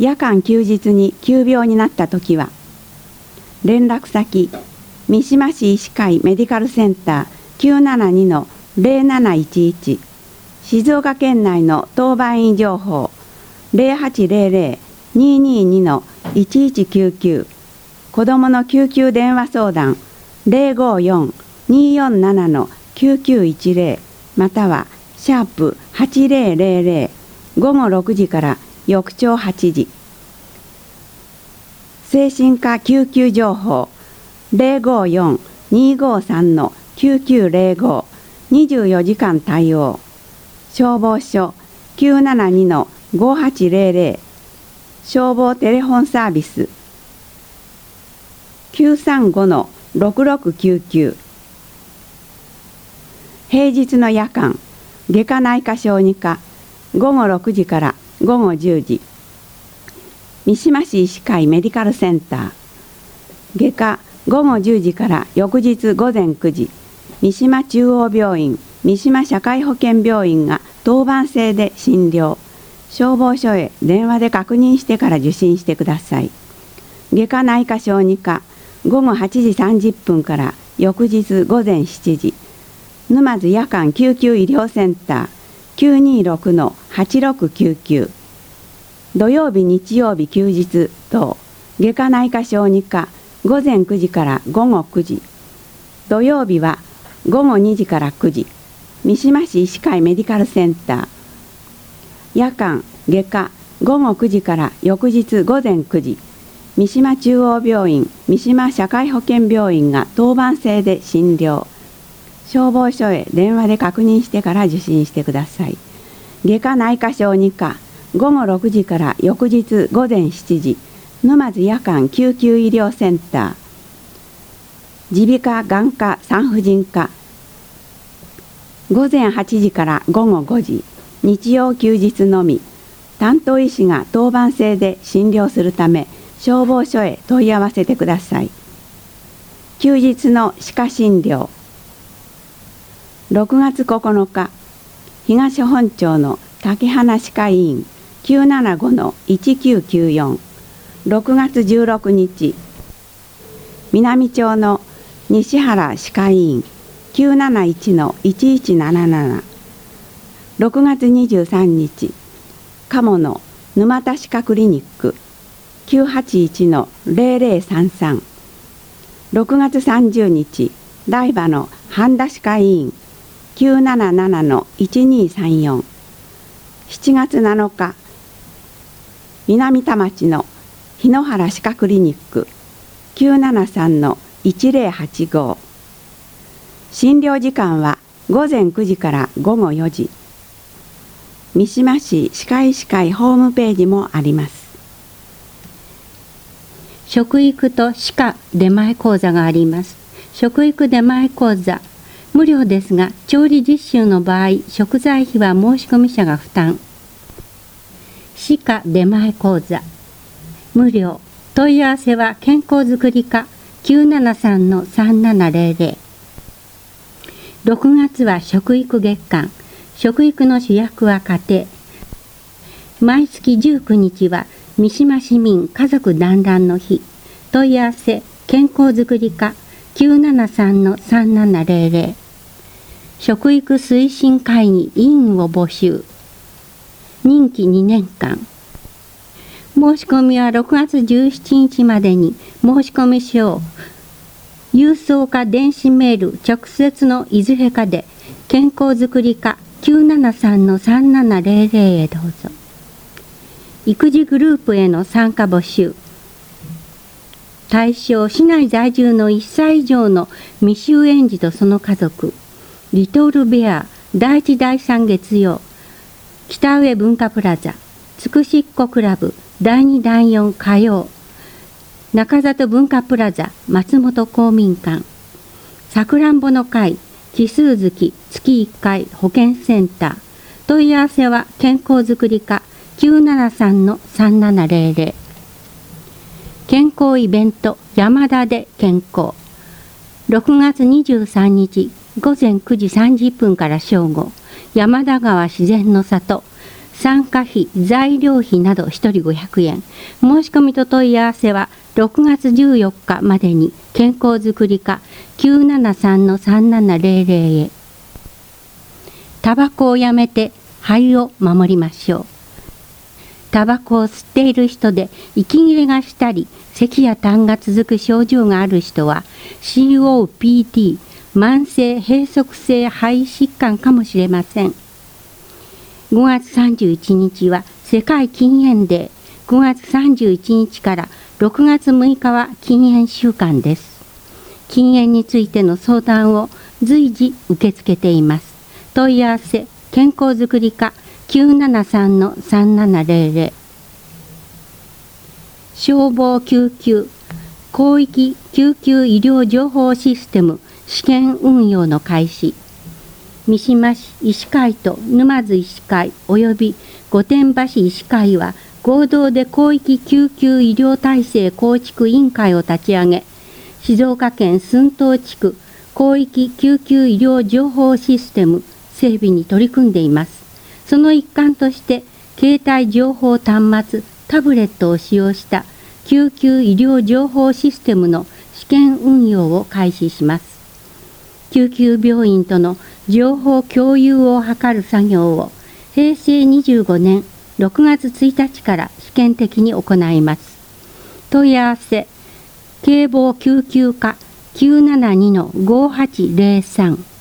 夜間休日に急病になったときは、連絡先三島市医師会メディカルセンター 972-0711、静岡県内の当番員情報 0800-222-1199、子どもの救急電話相談 054-247-9910、または#8000、午後6時から翌朝8時。精神科救急情報 054-253-9905、24時間対応。消防署 972-5800、消防テレホンサービス 935-6699。平日の夜間、外科内科小児科、午後6時から午後10時。三島市医師会メディカルセンター、外科午後10時から翌日午前9時。三島中央病院、三島社会保険病院が当番制で診療。消防署へ電話で確認してから受診してください。外科内科小児科午後8時30分から翌日午前7時。沼津夜間救急医療センター 926-8699。土曜日日曜日休日等、外科内科小児科午前9時から午後9時。土曜日は午後2時から9時。三島市医師会メディカルセンター。夜間外科午後9時から翌日午前9時。三島中央病院、三島社会保険病院が当番制で診療。消防署へ電話で確認してから受診してください。外科内科小児科午後6時から翌日午前7時。沼津夜間救急医療センター。耳鼻科眼科産婦人科午前8時から午後5時。日曜休日のみ。担当医師が当番制で診療するため、消防署へ問い合わせてください。休日の歯科診療。6月9日、東本町の竹花歯科医院 975-1994。6月16日、南町の西原歯科医院 971-1177。6月23日、鴨の沼田歯科クリニック 981-0033。6月30日、台場の半田歯科医院 977-1234。7月7日、南田町の日野原歯科クリニック 973-1085。診療時間は午前9時から午後4時。三島市歯科医師会ホームページもあります。 食育と歯科出前講座があります。食育出前講座、無料ですが、調理実習の場合、食材費は申し込み者が負担。歯科出前講座、無料。問い合わせは健康づくり課 973-3700。6月は食育月間。食育の主役は家庭。毎月19日は三島市民家族団らんの日。問い合わせ健康づくり課 973-3700。食育推進会議委員を募集。任期2年間。申し込みは6月17日までに申し込み書を郵送か電子メール直接のいずれかで健康づくり課 973-3700 へどうぞ。育児グループへの参加募集。対象市内在住の1歳以上の未就園児とその家族。リトルベア第1第3月曜北上文化プラザつくしっこクラブ第2第4火曜中里文化プラザ松本公民館さくらんぼの会奇数月月1回保健センター。問い合わせは健康づくり課 973-3700。健康イベント山田で健康。6月23日午前9時30分から正午、山田川自然の里参加費、材料費など1人500円。申し込みと問い合わせは6月14日までに健康づくり課 973-3700 へ。タバコをやめて肺を守りましょう。タバコを吸っている人で息切れがしたり、咳や痰が続く症状がある人は COPD、慢性閉塞性肺疾患かもしれません。5月31日は世界禁煙デー。5月31日から6月6日は禁煙週間です。禁煙についての相談を随時受け付けています。問い合わせ、健康づくり課 973-3700。消防救急、広域救急医療情報システム試験運用の開始。三島市医師会と沼津医師会及び御殿場市医師会は合同で広域救急医療体制構築委員会を立ち上げ、静岡県駿東地区広域救急医療情報システム整備に取り組んでいます。その一環として、携帯情報端末、タブレットを使用した救急医療情報システムの試験運用を開始します。救急病院との情報共有を図る作業を平成25年6月1日から試験的に行います。問い合わせ、警防救急課 972-5803